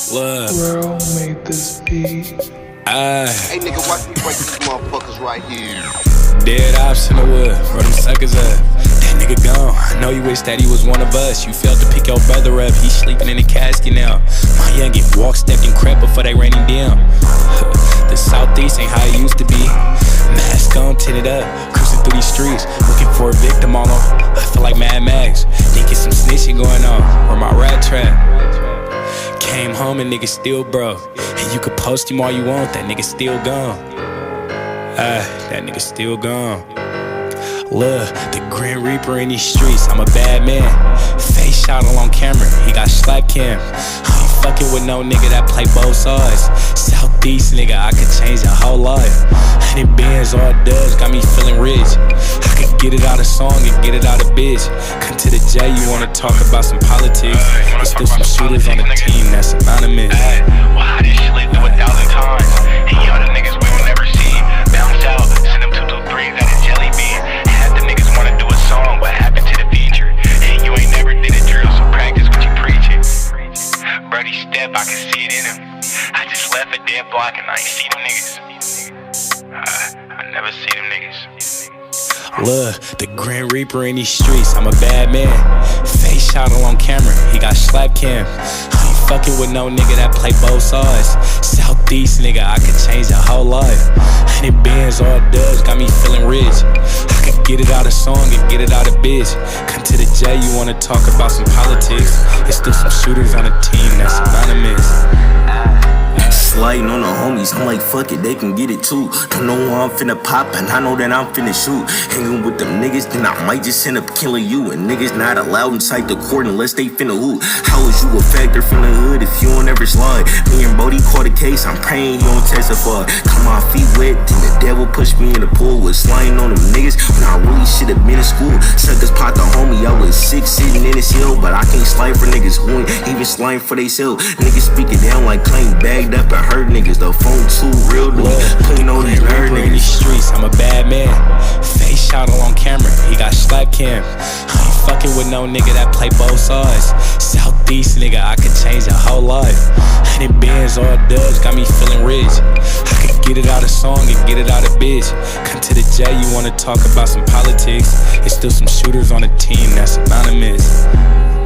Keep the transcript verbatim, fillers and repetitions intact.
Love. World made this beat. Ah. Hey nigga, watch me break these motherfuckers right here. Dead ops in the wood, where them suckers up. That nigga gone. I know you wish that he was one of us. You failed to pick your brother up. He's sleeping in the casket now. My youngin' walk, stepped, and crept before they ran him down. The southeast ain't how it used to be. Mask on, tinted up, cruising through these streets, looking for a victim all on. I feel like Mad Max, thinking some snitching going on. Or my rat trap. Came home and nigga still broke. And you could post him all you want, that nigga still gone. Ah, that nigga still gone. Look, the Grim Reaper in these streets, I'm a bad man. Face shot all on camera, he got slap cam. I ain't fucking with no nigga that play both sides. Southeast nigga, I could change your whole life. Hundred bands, all it does, got me feeling rich. I could get it out of song and get it out of bitch. Come to the J, you wanna talk about some politics. There's still some shooters on the team that's anonymous. Ay, well, how this shit lived through a thousand times. And yo, the niggas we will never see. Bounce out, send them two two threes out of jelly bean. Half the niggas wanna do a song, what happened to the feature? And you ain't never did a drill, so practice what you preaching. Brody step, I can see it in him. I just left a dead block and I ain't see them niggas. Uh, I never see them niggas. Look, the Grim Reaper in these streets, I'm a bad man. Face shot all on camera, he got slap cam. I ain't fucking with no nigga that play both sides. Southeast nigga, I could change your whole life. Hundred bands, all it does, got me feeling rich. I could get it out of song and get it out of bitch. Come to the J, you wanna talk about some politics. There's still some shooters on the team that's anonymous. Sliding on the homies, I'm like, fuck it, they can get it too. Don't know where I'm finna pop, and I know that I'm finna shoot. Hanging with them niggas, then I might just end up killing you. And niggas not allowed inside the court unless they finna hoot. How is you a factor from the hood if you don't ever slide? Me and Brody caught a case, I'm praying he don't testify. Got my feet wet, then the devil pushed me in the pool. Was sliding on them niggas when I really should've been in school. Suckers pot the homie, I was sick sitting in his hill. But I can't slide for niggas who ain't even sliding for they self. Niggas speaking down like claim bagged up. I heard niggas, the phone too real to me. Playing on these nerd niggas. In these streets, I'm a bad man. Face shot all on camera, he got slap cam. I ain't fucking with no nigga that play both sides. Southeast nigga, I could change your whole life. Hundred bands, all it does, got me feeling rich. I could get it out of song and get it out of bitch. Come to the J, you wanna talk about some politics. There's still some shooters on the team that's anonymous.